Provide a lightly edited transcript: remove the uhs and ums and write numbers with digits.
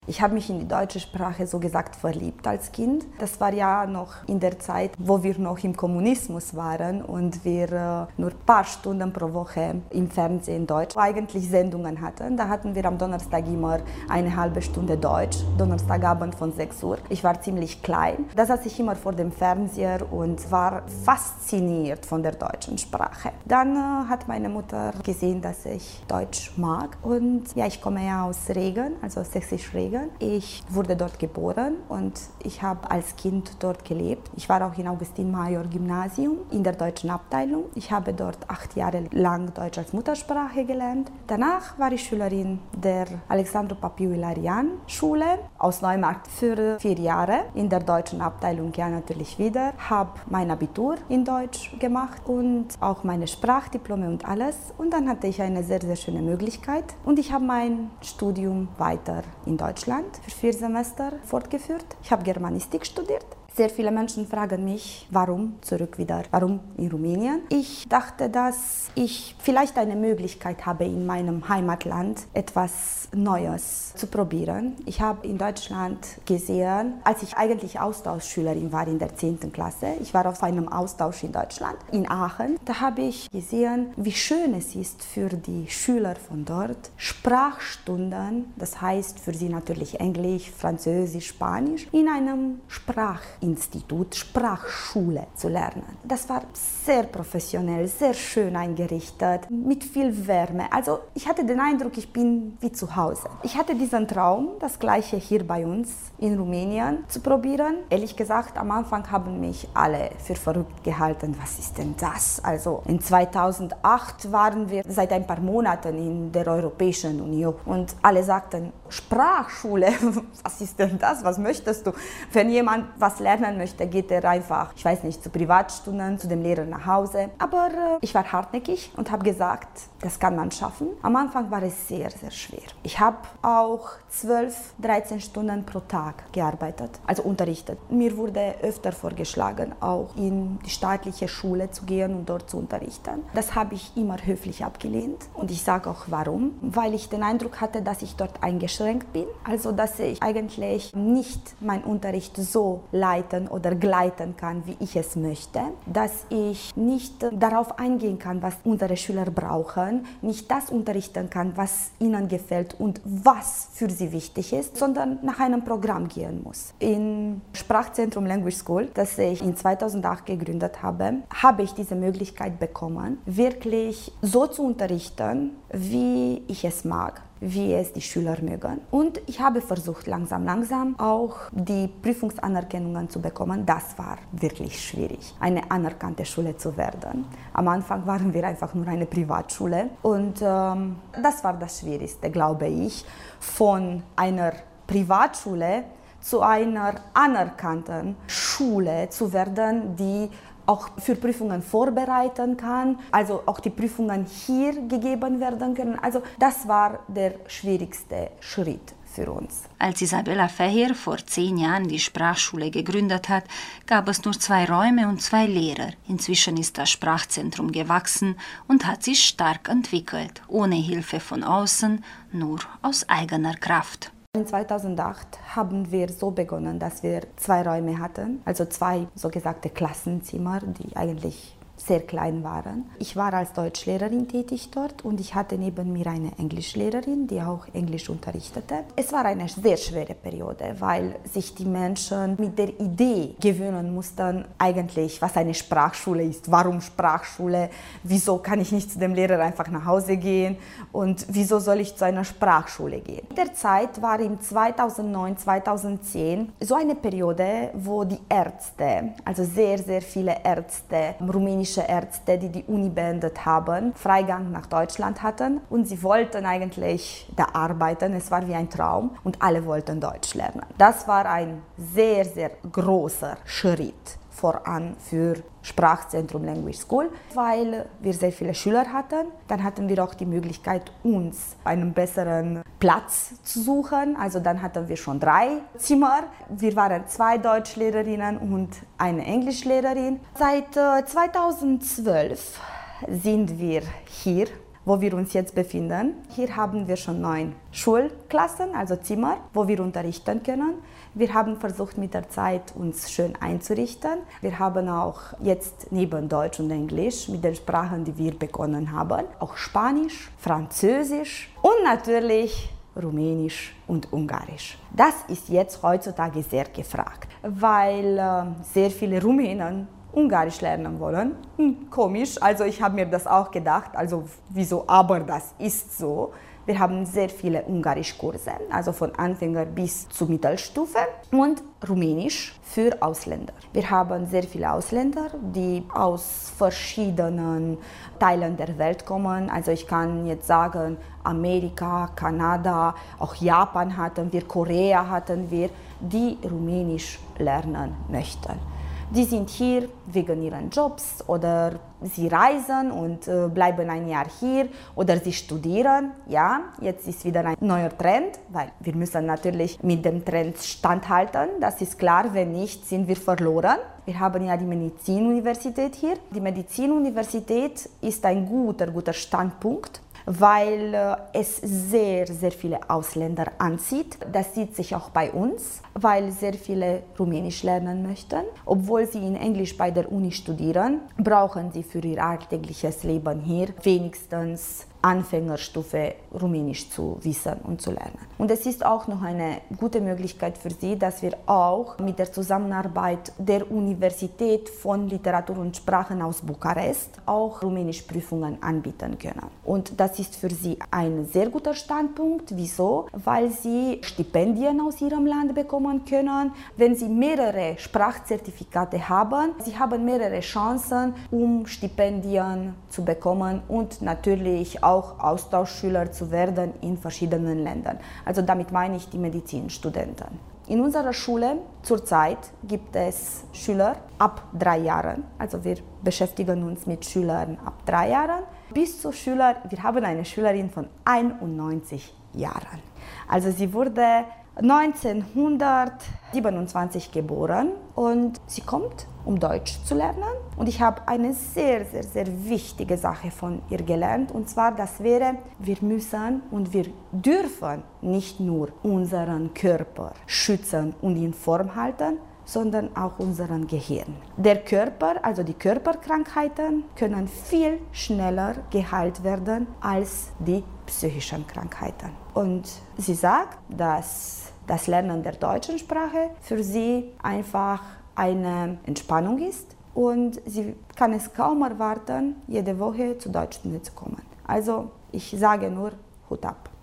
Ich habe mich in die deutsche Sprache so gesagt verliebt als Kind. Das war ja noch in der Zeit, wo wir noch im Kommunismus waren und wir nur ein paar Stunden pro Woche im Fernsehen Deutsch eigentlich Sendungen hatten. Da hatten wir am Donnerstag immer eine halbe Stunde Deutsch, Donnerstagabend von 6 Uhr. Ich war ziemlich klein. Da saß ich immer vor dem Fernseher und war fasziniert von der deutschen Sprache. Dann hat meine Mutter gesehen, dass ich Deutsch mag. Und ja, ich komme ja aus Regen, also Sächsisch-Regen. Ich wurde dort geboren und ich habe als Kind dort gelebt. Ich war auch in Augustin-Major-Gymnasium in der deutschen Abteilung. Ich habe dort 8 Jahre lang Deutsch als Muttersprache gelernt. Danach war ich Schülerin der Alexandru Papiu-Ilarian-Schule aus Neumarkt für 4 Jahre. In der deutschen Abteilung ja natürlich wieder. Habe mein Abitur in Deutsch gemacht und auch meine Sprachdiplome und alles. Und dann hatte ich eine sehr, sehr schöne Möglichkeit. Und ich habe mein Studium weiter in Deutschland für 4 Semester fortgeführt. Ich habe Germanistik studiert. Sehr viele Menschen fragen mich, warum zurück wieder, warum in Rumänien? Ich dachte, dass ich vielleicht eine Möglichkeit habe, in meinem Heimatland etwas Neues zu probieren. Ich habe in Deutschland gesehen, als ich eigentlich Austauschschülerin war in der 10. Klasse, ich war auf einem Austausch in Deutschland, in Aachen, da habe ich gesehen, wie schön es ist für die Schüler von dort, Sprachstunden, das heißt für sie natürlich Englisch, Französisch, Spanisch, in einem Sprachinstitut, Sprachschule zu lernen. Das war sehr professionell, sehr schön eingerichtet, mit viel Wärme. Also ich hatte den Eindruck, ich bin wie zu Hause. Ich hatte diesen Traum, das Gleiche hier bei uns in Rumänien zu probieren. Ehrlich gesagt, am Anfang haben mich alle für verrückt gehalten. Was ist denn das? Also in 2008 waren wir seit ein paar Monaten in der Europäischen Union und alle sagten, Sprachschule, was ist denn das? Was möchtest du? Wenn jemand was lernen möchte, geht er einfach, ich weiß nicht, zu Privatstunden, zu dem Lehrer nach Hause. Aber ich war hartnäckig und habe gesagt, das kann man schaffen. Am Anfang war es sehr, sehr schwer. Ich habe auch 12, 13 Stunden pro Tag gearbeitet, also unterrichtet. Mir wurde öfter vorgeschlagen, auch in die staatliche Schule zu gehen und dort zu unterrichten. Das habe ich immer höflich abgelehnt und ich sage auch warum. Weil ich den Eindruck hatte, dass ich dort eingeschränkt bin, also dass ich eigentlich nicht meinen Unterricht so leiten oder gleiten kann, wie ich es möchte, dass ich nicht darauf eingehen kann, was unsere Schüler brauchen, nicht das unterrichten kann, was ihnen gefällt und was für sie wichtig ist, sondern nach einem Programm gehen muss. Im Sprachzentrum Language School, das ich in 2008 gegründet habe, habe ich diese Möglichkeit bekommen, wirklich so zu unterrichten, wie ich es mag, wie es die Schüler mögen. Und ich habe versucht, langsam auch die Prüfungsanerkennungen zu bekommen. Das war wirklich schwierig, eine anerkannte Schule zu werden. Am Anfang waren wir einfach nur eine Privatschule und das war das Schwierigste, glaube ich, von einer Privatschule zu einer anerkannten Schule zu werden, die auch für Prüfungen vorbereiten kann, also auch die Prüfungen hier gegeben werden können. Also das war der schwierigste Schritt für uns. Als Isabella Feher vor 10 Jahren die Sprachschule gegründet hat, gab es nur 2 Räume und 2 Lehrer. Inzwischen ist das Sprachzentrum gewachsen und hat sich stark entwickelt, ohne Hilfe von außen, nur aus eigener Kraft. In 2008 haben wir so begonnen, dass wir 2 Räume hatten, also 2 sogenannte Klassenzimmer, die eigentlich sehr klein waren. Ich war als Deutschlehrerin tätig dort und ich hatte neben mir eine Englischlehrerin, die auch Englisch unterrichtete. Es war eine sehr schwere Periode, weil sich die Menschen mit der Idee gewöhnen mussten, eigentlich, was eine Sprachschule ist, warum Sprachschule, wieso kann ich nicht zu dem Lehrer einfach nach Hause gehen und wieso soll ich zu einer Sprachschule gehen. In der Zeit war im 2009, 2010 so eine Periode, wo die Ärzte, also sehr, sehr viele Ärzte, rumänische Ärzte, die die Uni beendet haben, Freigang nach Deutschland hatten und sie wollten eigentlich da arbeiten. Es war wie ein Traum und alle wollten Deutsch lernen. Das war ein sehr, sehr großer Schritt voran für Sprachzentrum Language School, weil wir sehr viele Schüler hatten. Dann hatten wir auch die Möglichkeit, uns einen besseren Platz zu suchen. Also dann hatten wir schon 3 Zimmer. Wir waren 2 Deutschlehrerinnen und eine Englischlehrerin. Seit 2012 sind wir hier, wo wir uns jetzt befinden. Hier haben wir schon 9 Schulklassen, also Zimmer, wo wir unterrichten können. Wir haben versucht, mit der Zeit uns schön einzurichten. Wir haben auch jetzt neben Deutsch und Englisch mit den Sprachen, die wir begonnen haben, auch Spanisch, Französisch und natürlich Rumänisch und Ungarisch. Das ist jetzt heutzutage sehr gefragt, weil sehr viele Rumänen Ungarisch lernen wollen. Komisch, also ich habe mir das auch gedacht, also wieso, aber das ist so. Wir haben sehr viele Ungarischkurse, also von Anfänger bis zur Mittelstufe und Rumänisch für Ausländer. Wir haben sehr viele Ausländer, die aus verschiedenen Teilen der Welt kommen. Also ich kann jetzt sagen, Amerika, Kanada, auch Japan hatten wir, Korea hatten wir, die Rumänisch lernen möchten. Die sind hier wegen ihren Jobs oder sie reisen und bleiben ein Jahr hier oder sie studieren. Ja, jetzt ist wieder ein neuer Trend, weil wir müssen natürlich mit dem Trend standhalten. Das ist klar, wenn nicht, sind wir verloren. Wir haben ja die Medizinuniversität hier. Die Medizinuniversität ist ein guter Standpunkt, weil es sehr viele Ausländer anzieht. Das sieht sich auch bei uns, weil sehr viele Rumänisch lernen möchten. Obwohl sie in Englisch bei der Uni studieren, brauchen sie für ihr alltägliches Leben hier wenigstens Anfängerstufe Rumänisch zu wissen und zu lernen. Und es ist auch noch eine gute Möglichkeit für sie, dass wir auch mit der Zusammenarbeit der Universität von Literatur und Sprachen aus Bukarest auch Rumänischprüfungen anbieten können. Und das ist für sie ein sehr guter Standpunkt. Wieso? Weil sie Stipendien aus ihrem Land bekommen können. Wenn sie mehrere Sprachzertifikate haben, sie haben mehrere Chancen, um Stipendien zu bekommen und natürlich auch Austauschschüler zu werden in verschiedenen Ländern. Also damit meine ich die Medizinstudenten. In unserer Schule zurzeit gibt es Schüler ab 3 Jahren, also wir beschäftigen uns mit Schülern ab 3 Jahren, bis zu Schülern, wir haben eine Schülerin von 91 Jahren. Also sie wurde 1927 geboren und sie kommt, um Deutsch zu lernen. Und ich habe eine sehr wichtige Sache von ihr gelernt. Und zwar, das wäre, wir müssen und wir dürfen nicht nur unseren Körper schützen und in Form halten, sondern auch unseren Gehirn. Der Körper, also die Körperkrankheiten, können viel schneller geheilt werden als die psychischen Krankheiten. Und sie sagt, dass das Lernen der deutschen Sprache für sie einfach eine Entspannung ist und sie kann es kaum erwarten, jede Woche zur Deutschstunde zu kommen. Also ich sage nur Hut ab.